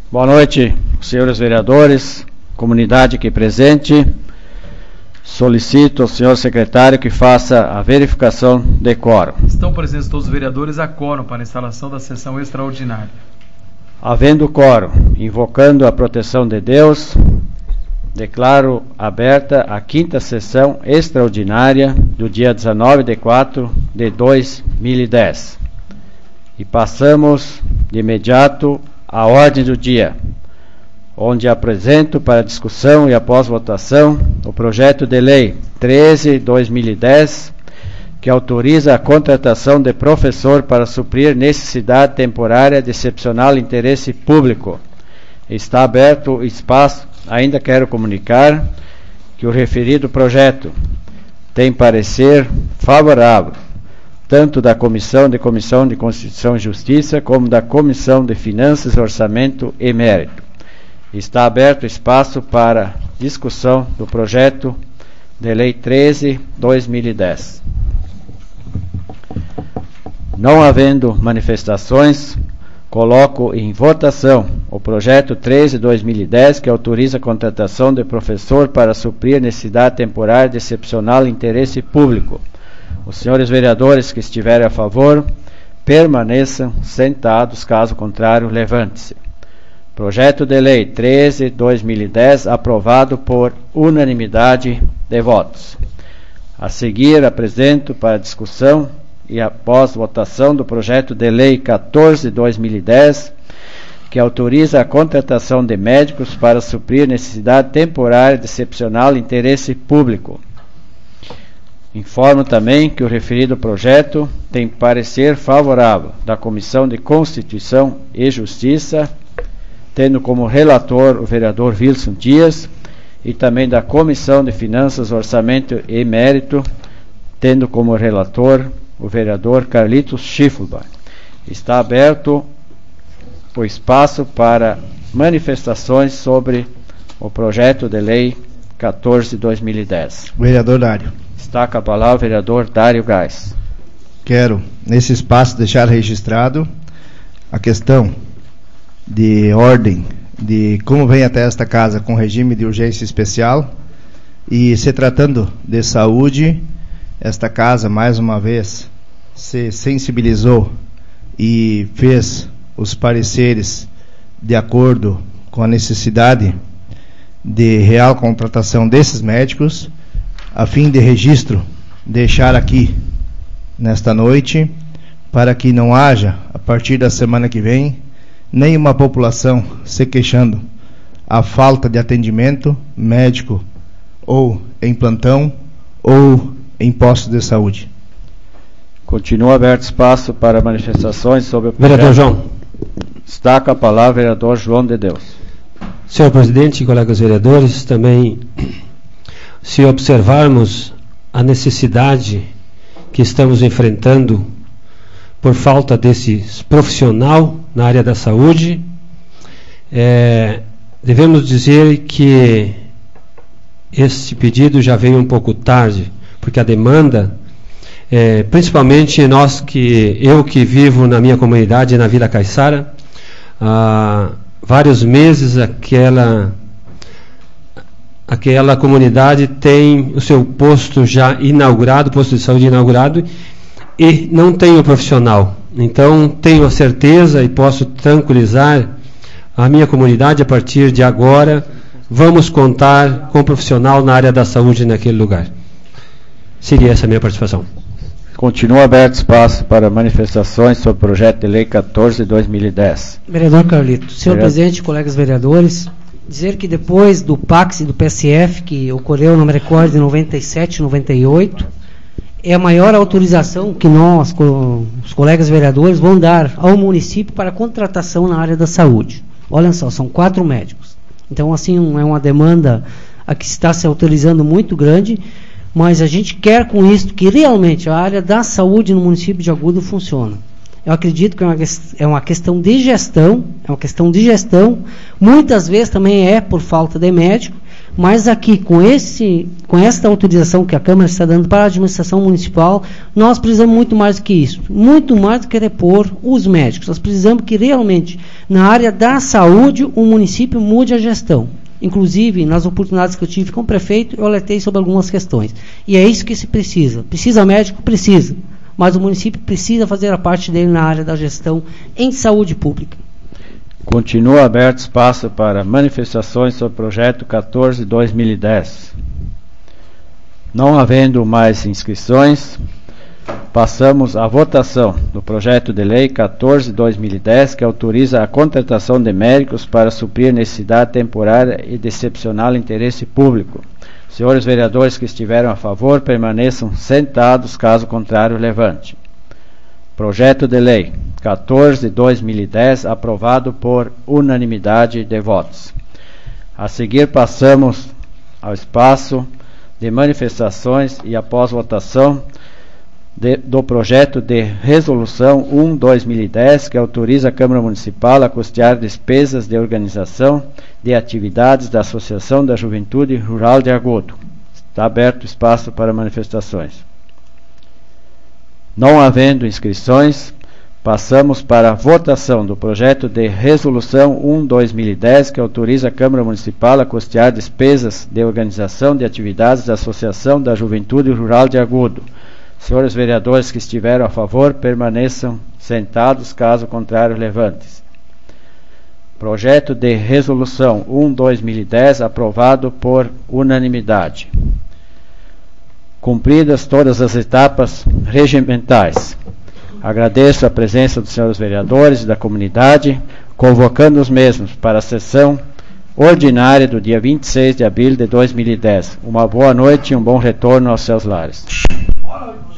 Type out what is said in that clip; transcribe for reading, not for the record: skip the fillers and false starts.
Boa noite, senhores vereadores, comunidade aqui presente. Solicito ao senhor secretário que faça a verificação de quórum. Estão presentes todos os vereadores a quórum para a instalação da sessão extraordinária. Havendo quórum, invocando a proteção de Deus, declaro aberta a 5ª sessão extraordinária do dia 19/4/2010. E passamos de imediato à ordem do dia, onde apresento para discussão e após votação o projeto de lei 13/2010, que autoriza a contratação de professor para suprir necessidade temporária de excepcional interesse público. Está aberto o espaço. Ainda quero comunicar que o referido projeto tem parecer favorável, tanto da Comissão de Constituição e Justiça, como da Comissão de Finanças, Orçamento e Mérito. Está aberto o espaço para discussão do projeto de lei 13/2010. Não havendo manifestações, coloco em votação o projeto 13/2010, que autoriza a contratação de professor para suprir necessidade temporária de excepcional interesse público. Os senhores vereadores que estiverem a favor, permaneçam sentados, caso contrário, levante-se. Projeto de lei 13/2010, aprovado por unanimidade de votos. A seguir, apresento para discussão e após votação do projeto de lei 14/2010, que autoriza a contratação de médicos para suprir necessidade temporária de excepcional interesse público. Informo também que o referido projeto tem parecer favorável da Comissão de Constituição e Justiça, tendo como relator o vereador Wilson Dias, e também da Comissão de Finanças, Orçamento e Mérito, tendo como relator o vereador Carlitos Schiffelbach. Está aberto o espaço para manifestações sobre o projeto de lei 14/2010. Vereador Dário. Está com a palavra o vereador Dário Gás. Quero, nesse espaço, deixar registrado a questão de ordem de como vem até esta casa com regime de urgência especial, e se tratando de saúde, esta casa mais uma vez se sensibilizou e fez os pareceres de acordo com a necessidade de real contratação desses médicos, a fim de registro deixar aqui nesta noite, para que não haja, a partir da semana que vem, nenhuma população se queixando a falta de atendimento médico ou em plantão ou em postos de saúde. Continua aberto espaço para manifestações sobre o projeto. Vereador João. Está com a palavra o vereador João de Deus. Senhor presidente e colegas vereadores, também, se observarmos a necessidade que estamos enfrentando por falta desse profissional na área da saúde, devemos dizer que este pedido já veio um pouco tarde, porque a demanda, principalmente eu que vivo na minha comunidade, na Vila Caiçara, há vários meses aquela comunidade tem o seu posto já inaugurado, posto de saúde inaugurado, e não tem o profissional. Então, tenho a certeza e posso tranquilizar a minha comunidade, a partir de agora, vamos contar com profissional na área da saúde naquele lugar. Seria essa a minha participação. Continua aberto espaço para manifestações sobre o projeto de lei 14/2010. Vereador Carlito. Senhor presidente, colegas vereadores, dizer que depois do PAX e do PSF, que ocorreu no recorde de 97 e 98, é a maior autorização que nós, os colegas vereadores, vão dar ao município para contratação na área da saúde. Olha só, são 4 médicos. Então, assim, é uma demanda a que está se autorizando muito grande, mas a gente quer com isso que realmente a área da saúde no município de Agudo funcione. Eu acredito que é uma questão de gestão, muitas vezes também é por falta de médico, mas aqui, com esta autorização que a Câmara está dando para a administração municipal, nós precisamos muito mais do que isso, muito mais do que repor os médicos. Nós precisamos que realmente Na área da saúde, o município mude a gestão. Inclusive, nas oportunidades que eu tive com o prefeito, eu alertei sobre algumas questões. E é isso que se precisa. Precisa médico? Precisa. Mas o município precisa fazer a parte dele na área da gestão em saúde pública. Continua aberto espaço para manifestações sobre o projeto 14/2010. Não havendo mais inscrições, passamos à votação do projeto de lei 14/2010, que autoriza a contratação de médicos para suprir necessidade temporária e de excepcional interesse público. Senhores vereadores que estiveram a favor, permaneçam sentados, caso contrário, levante. Projeto de lei 14/2010, aprovado por unanimidade de votos. A seguir, passamos ao espaço de manifestações e, após votação, do projeto de resolução 1/2010, que autoriza a Câmara Municipal a custear despesas de organização de atividades da Associação da Juventude Rural de Agudo. Está aberto o espaço para manifestações. Não havendo inscrições, passamos para a votação do projeto de resolução 1/2010, que autoriza a Câmara Municipal a custear despesas de organização de atividades da Associação da Juventude Rural de Agudo. Senhores vereadores que estiveram a favor, permaneçam sentados, caso contrário, levante-se. Projeto de resolução 1/2010, aprovado por unanimidade. Cumpridas todas as etapas regimentais. Agradeço a presença dos senhores vereadores e da comunidade, convocando os mesmos para a sessão ordinária do dia 26 de abril de 2010. Uma boa noite e um bom retorno aos seus lares.